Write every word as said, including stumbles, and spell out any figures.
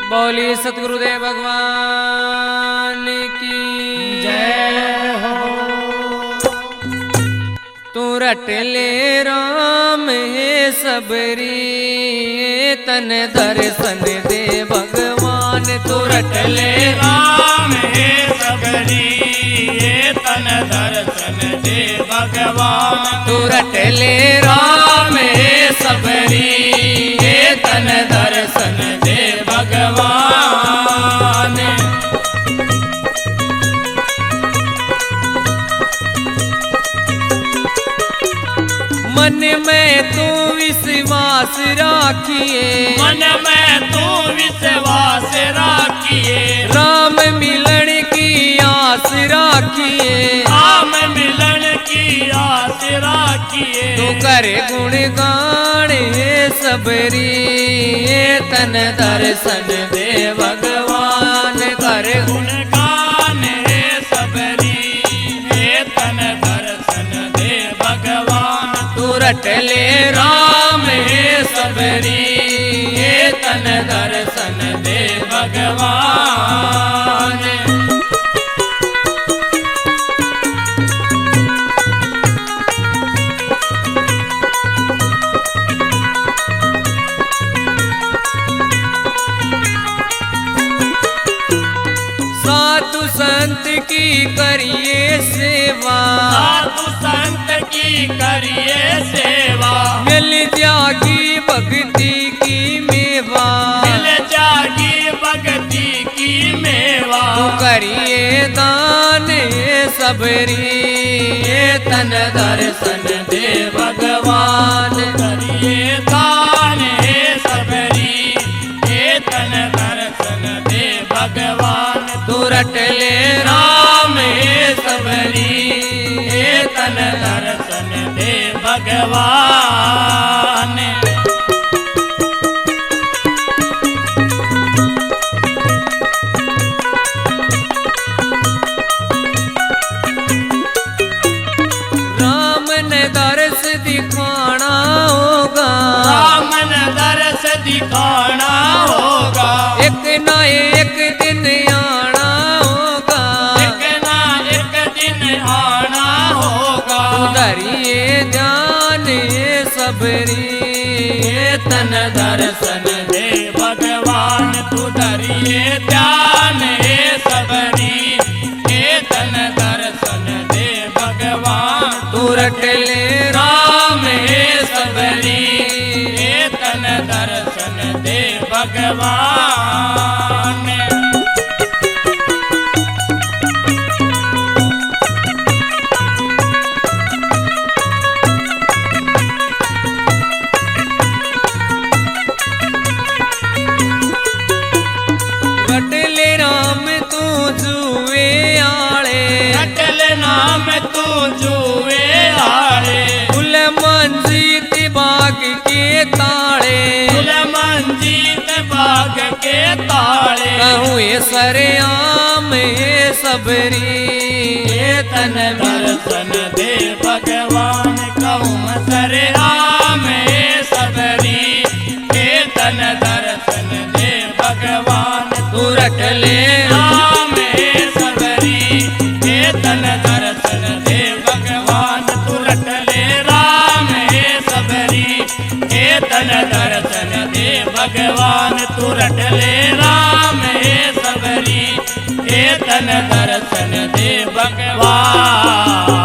बोली सतगुरुदेव भगवान की जय हो। तू रट ले राम है सबरी तन दर्शन दे भगवान। तू रट ले राम है सबरी तन दर्शन दे भगवान। तू रट ले राम है सबरी तन दर्शन दे भगवान। मन में तू विश्वास राखिए, मन में तू विश्वास राखिए, राम मिलन की आस राखिए, राम मिलन की आस राखिए। तू करे गुणगान है सबरी तन दर्शन दे भगवान। कर गुणगान है सबरी तन दर्शन दे भगवान। तू रट ले राम है सबरी तन दर्शन दे भगवान। साधु संत की करिए सेवा, साधु संत की करिए सेवा, मिल जागी भक्ति की मेवा, मिल जागी भक्ति की मेवा। तू करिए दान सबरी तन दर्शन दे भगवान। करिए दान है सबरी तन दर्शन दे भगवान। तू रट ले राम है सबरी तन दर्शन दे भगवान। राम ने दर्श दिखाना होगा, राम ने दर्श दिखाना होगा, एक ना एक दिन आना होगा, एक ना एक दिन आना होगा। धरिए ध्यान सबरी तन दर्शन दे भगवान। तू धरिए ध्यान है सबरी तन दर्शन दे भगवान। तू रट ले राम है सबरी तन दर्शन दे भगवान। रट ले राम तू जुए आले, अटल नाम तू जुए आले, फुल मंजीत बाग के ताले, फुल मंजीत बाग के ताले। कहूँ ये सरेआम है सबरी तन दर्शन दे भगवान। कहूँ सरे राम है सबरी तन दर्शन दे भगवान। तू रट ले राम है सबरी तन दर्शन दे भगवान। तू रट ले राम है सबरी तन दर्शन दे भगवान। तू रट ले राम है सबरी तन दर्शन दे भगवान।